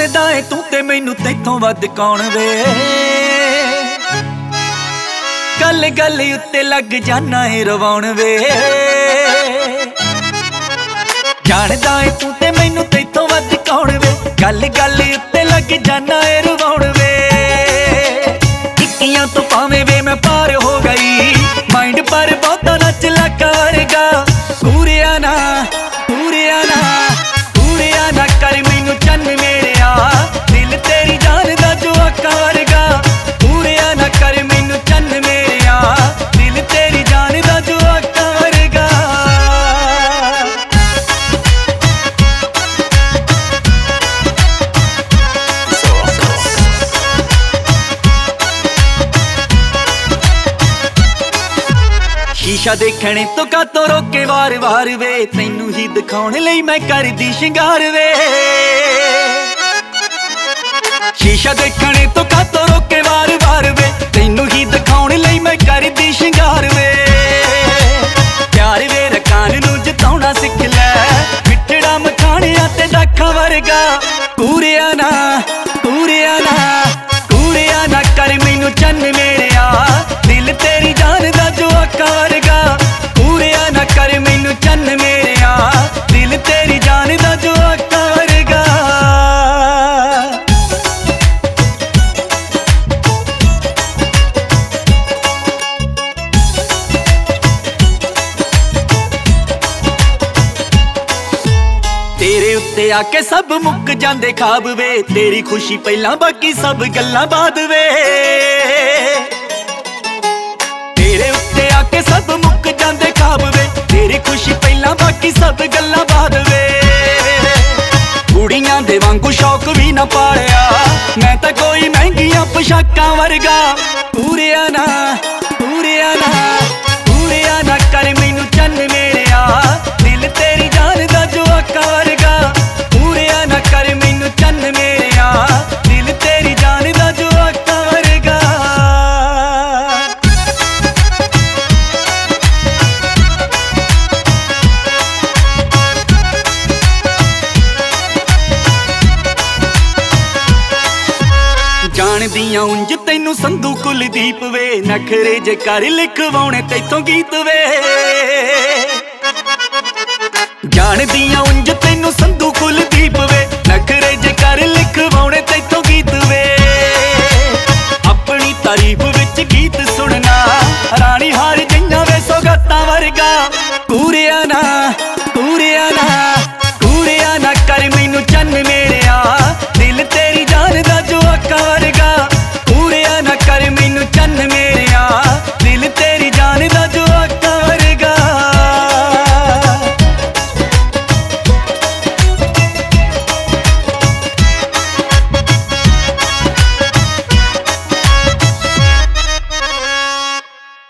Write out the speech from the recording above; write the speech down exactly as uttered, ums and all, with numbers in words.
ਜਾਣਦਾ ਏ ਤੂੰ ਤੇ ਮੈਨੂੰ ਤੈਥੋਂ ਵੱਧ ਕੌਣ ਵੇ। ਗੱਲ ਗੱਲ ਉੱਤੇ ਲੱਗ ਜਾਨਾ ਏ ਰਵਾਉਣ ਵੇ। ਜਾਣਦਾ ਏ ਤੂੰ ਤੇ ਮੈਨੂੰ ਤੈਥੋਂ ਵੱਧ ਕੌਣ ਵੇ। ਗੱਲ ਗੱਲ ਉੱਤੇ ਲੱਗ ਜਾਨਾ ਏ ਰਵਾਉਣ ਵੇ। ਟਿੱਕੀਆਂ ਤੋਂ ਭਾਵੇਂ ਵੇ ਮੈਂ ਪਾਰ ਹੋ ਗਈ, ਮਾਈਂਡ ਪਰ ਬਹੁਤਾ ਨਾ ਚਲਾਕਾ ਵਰਗਾ। ਪੂਰਿਆ ਨਾ ਪੂਰਿਆ ਨਾ ਪੂਰਿਆ ਨਾ ਕਰ ਮੈਨੂੰ ਚੰਨ ਮੇਰਿਆ, ਦਿਲ ਤੇਰੀ ਜਾਨ ਦਾ ਜੋ ਆਕਾ ਵਰਗਾ। ਪੂਰਿਆ ਨਾ ਕਰ ਮੈਨੂੰ ਚੰਨ ਮੇਰਿਆ, ਦਿਲ ਤੇਰੀ ਜਾਨ ਦਾ ਜੋ ਆਕਾ ਵਰਗਾ। ਸ਼ੀਸ਼ਾ ਦੇਖਣੇ ਤੋਂ ਕਾਤੋਂ ਰੋਕੇ ਵਾਰ ਵਾਰ ਵੇ, ਤੈਨੂੰ ਹੀ ਦਿਖਾਉਣ ਲਈ ਮੈਂ ਕਰਦੀ ਸ਼ਿੰਗਾਰ ਵੇ। ਸ਼ੀਸ਼ਾ ਦੇਖਣੇ ਤੋਂ ਕਾਤੋਂ ਰੋਕੇ ਵਾਰ ਵਾਰ ਵੇ, ਤੈਨੂੰ ਹੀ ਦਿਖਾਉਣ ਲਈ ਮੈਂ ਕਰਦੀ ਸ਼ਿੰਗਾਰ ਵੇ। ਪਿਆਰ ਵੇ ਰਕਾਨ ਨੂੰ ਜਿਤਾਉਣਾ ਸਿੱਖ ਲੈ, ਮਿੱਠੜਾ ਮਖਾਣਿਆਂ ਤੇ ਦਾਖਾਂ ਵਰਗਾ। ਪੂਰਿਆ ਨਾ ਪੂਰਿਆ ਨਾ ਪੂਰਿਆ ਨਾ ਕਰ ਮੈਨੂੰ ਚੰਨ ਮੇਰਿਆ, ਦਿਲ ਤੇਰੀ ਜਾਨ ਦਾ ਜੋ ਆਕਾ ਵਰਗਾ। ਪੂਰਿਆ ਨਾ ਕਰ ਮੈਨੂੰ ਚੰਨ ਮੇਰਿਆ, ਦਿਲ ਤੇਰੀ ਜਾਨ ਦਾ ਜੋ ਆਕਾ ਵਰਗਾ। ਤੇਰੇ ਉੱਤੇ ਆ ਕੇ ਸਭ ਮੁੱਕ ਜਾਂਦੇ ਖਾਬ ਵੇ, ਤੇਰੀ ਖੁਸ਼ੀ ਪਹਿਲਾਂ ਬਾਕੀ ਸਭ ਗੱਲਾਂ ਬਾਅਦ ਵੇ। ਤੇਰੇ ਉੱਤੇ ਆ ਕੇ ਸਭ ਮੁੱਕ ਜਾਂਦੇ ਖਾਬ ਵੇ, ਤੇਰੀ ਖੁਸ਼ੀ ਪਹਿਲਾਂ ਬਾਕੀ ਸਭ ਗੱਲਾਂ ਬਾਅਦ ਵੇ। ਕੁੜੀਆਂ ਦੇ ਵਾਂਗੂ ਸ਼ੌਕ ਵੀ ਨਾ ਪਾਲਿਆ ਮੈਂ ਤਾਂ ਕੋਈ ਮਹਿੰਗੀਆਂ ਪੋਸ਼ਾਕਾਂ ਵਰਗਾ। ਪੂਰਿਆ ਨਾ ਪੂਰਿਆ ਨਾ ਪੂਰਿਆ ਨਾ ਕਰ ਮੈਨੂੰ ਚੰਨ ਮੇਰਿਆ, ਦਿਲ ਤੇਰੀ ਜਾਨ ਦਾ ਜੋ ਆਕਾ ਵਰਗਾ। ਪੂਰਿਆ ਨਾ ਕਰ ਮੈਨੂੰ ਚੰਨ ਮੇਰਿਆ, ਦਿਲ ਤੇਰੀ ਜਾਨ ਦਾ ਜੋ ਆਕਾ ਵਰਗਾ। ਜਾਣਦੀਆਂ ਉਂਝ ਤੈਨੂੰ ਸੰਧੂ ਕੁਲਦੀਪ ਵੇ, ਨਖਰੇ ਜੇ ਕਰ ਲਿਖਵਾਉਣੇ ਤੈਥੋਂ ਗੀਤ ਵੇ। ਜਾਣਦੀਆਂ ਉਂਝ ਤੈਨੂੰ ਸੰਧੂ ਕੁਲਦੀਪ ਵੇ, ਨਖਰੇ ਜੇ ਕਰ ਲਿਖਵਾਉਣੇ ਤੈਥੋਂ ਗੀਤ ਵੇ। ਆਪਣੀ ਤਾਰੀਫ